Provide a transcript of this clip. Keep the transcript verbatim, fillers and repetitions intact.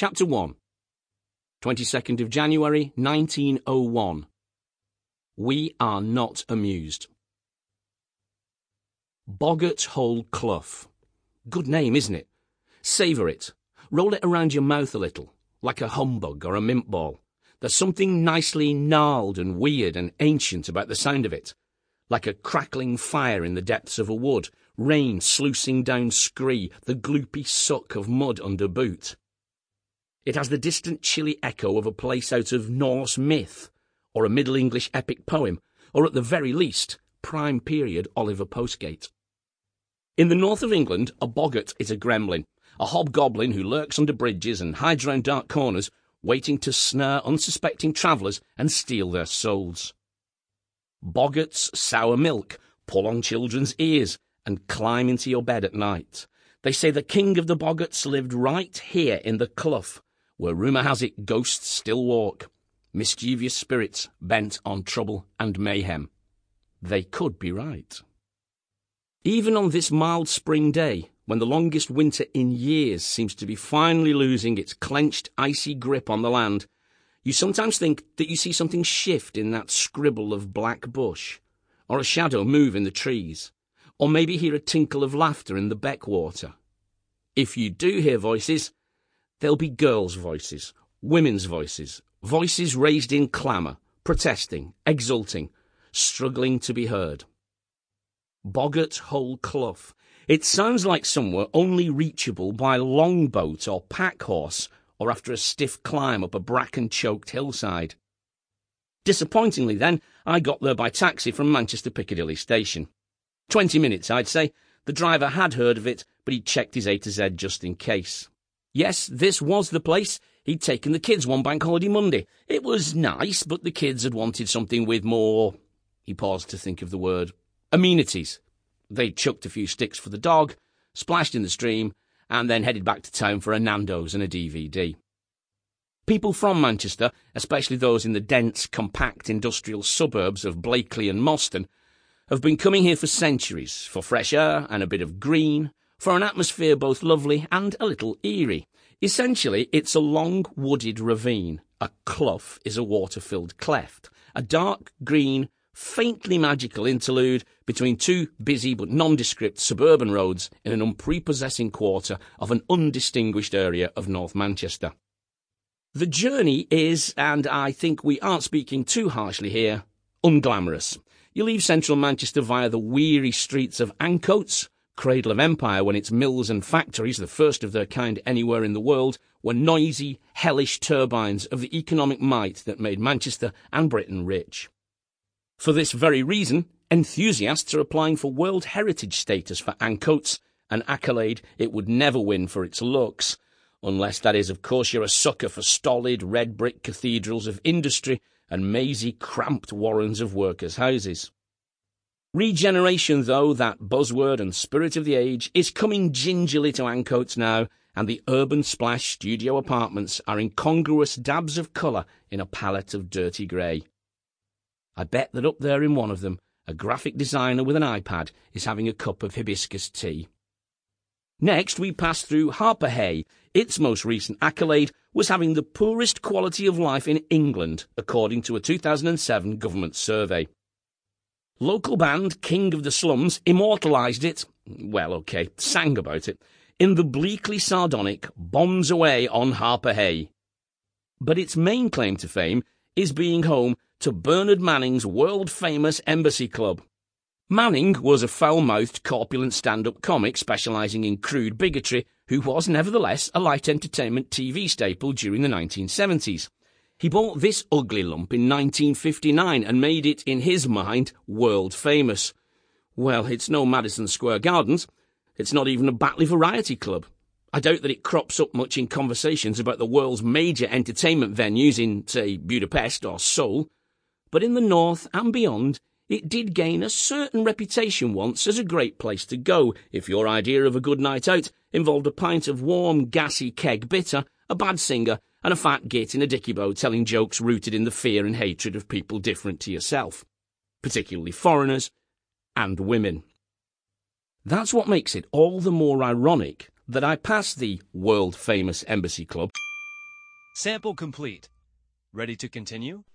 Chapter one. twenty-second of January, nineteen oh one. We are not amused. Boggart Hole Clough. Good name, isn't it? Savour it. Roll it around your mouth a little, like a humbug or a mint ball. There's something nicely gnarled and weird and ancient about the sound of it, like a crackling fire in the depths of a wood, rain sluicing down scree, the gloopy suck of mud under boot. It has the distant chilly echo of a place out of Norse myth, or a Middle English epic poem, or at the very least, prime period Oliver Postgate. In the north of England, a boggart is a gremlin, a hobgoblin who lurks under bridges and hides round dark corners, waiting to snare unsuspecting travellers and steal their souls. Boggarts sour milk, pull on children's ears, and climb into your bed at night. They say the king of the boggarts lived right here in the clough, where rumour has it ghosts still walk, mischievous spirits bent on trouble and mayhem. They could be right. Even on this mild spring day, when the longest winter in years seems to be finally losing its clenched, icy grip on the land, you sometimes think that you see something shift in that scribble of black bush, or a shadow move in the trees, or maybe hear a tinkle of laughter in the beckwater. If you do hear voices, they'll be girls' voices, women's voices, voices raised in clamour, protesting, exulting, struggling to be heard. Boggart Hole Clough. It sounds like somewhere only reachable by longboat or pack horse, or after a stiff climb up a bracken-choked hillside. Disappointingly, then, I got there by taxi from Manchester Piccadilly Station. Twenty minutes, I'd say. The driver had heard of it, but he'd checked his A to Z just in case. Yes, this was the place. He'd taken the kids one bank holiday Monday. It was nice, but the kids had wanted something with more... He paused to think of the word. Amenities. They'd chucked a few sticks for the dog, splashed in the stream, and then headed back to town for a Nando's and a D V D. People from Manchester, especially those in the dense, compact industrial suburbs of Blakely and Moston, have been coming here for centuries, for fresh air and a bit of green, for an atmosphere both lovely and a little eerie. Essentially, it's a long, wooded ravine. A clough is a water-filled cleft, a dark green, faintly magical interlude between two busy but nondescript suburban roads in an unprepossessing quarter of an undistinguished area of North Manchester. The journey is, and I think we aren't speaking too harshly here, unglamorous. You leave central Manchester via the weary streets of Ancoats, cradle of empire when its mills and factories, the first of their kind anywhere in the world, were noisy, hellish turbines of the economic might that made Manchester and Britain rich. For this very reason, enthusiasts are applying for World Heritage status for Ancoats, an accolade it would never win for its looks, unless that is, of course, you're a sucker for stolid red brick cathedrals of industry and mazy, cramped warrens of workers' houses. Regeneration, though, that buzzword and spirit of the age, is coming gingerly to Ancoats now, and the urban splash studio apartments are incongruous dabs of colour in a palette of dirty grey. I bet that up there in one of them, a graphic designer with an iPad is having a cup of hibiscus tea. Next, we pass through Harperhay. Its most recent accolade was having the poorest quality of life in England, according to a two thousand seven government survey. Local band King of the Slums immortalised it, well, OK, sang about it, in the bleakly sardonic Bombs Away on Harperhay. But its main claim to fame is being home to Bernard Manning's world-famous Embassy Club. Manning was a foul-mouthed, corpulent stand-up comic specialising in crude bigotry who was nevertheless a light entertainment T V staple during the nineteen seventies. He bought this ugly lump in nineteen fifty-nine and made it, in his mind, world-famous. Well, it's no Madison Square Gardens. It's not even a Batley Variety Club. I doubt that it crops up much in conversations about the world's major entertainment venues in, say, Budapest or Seoul. But in the north and beyond, it did gain a certain reputation once as a great place to go if your idea of a good night out involved a pint of warm, gassy keg bitter, a bad singer, and a fat git in a dicky bow telling jokes rooted in the fear and hatred of people different to yourself, particularly foreigners and women. That's what makes it all the more ironic that I passed the world-famous Embassy Club Sample complete. Ready to continue?